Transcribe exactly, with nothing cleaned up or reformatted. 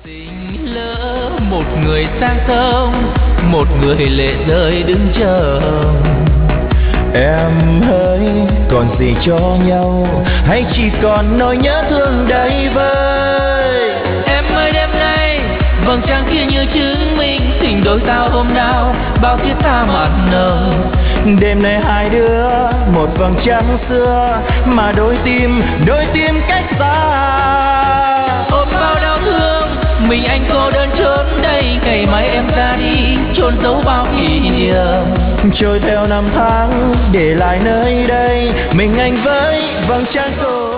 Tình lỡ một người sang sông, một người lệ rơi đứng chờ. Em hỡi còn gì cho nhau, hay chỉ còn nỗi nhớ thương đầy vơi. Em ơi đêm nay vầng trăng kia như chứng minh tình đôi ta hôm nào bao kiếp ta mặn nồng. Đêm nay hai đứa một vầng trăng xưa, mà đôi tim đôi tim cách xa. Ôm bao đau thương mình anh cô đơn trốn đây, ngày mai em ra đi chôn giấu bao kỷ niệm. Trôi theo năm tháng để lại nơi đây mình anh với vầng trăng cô.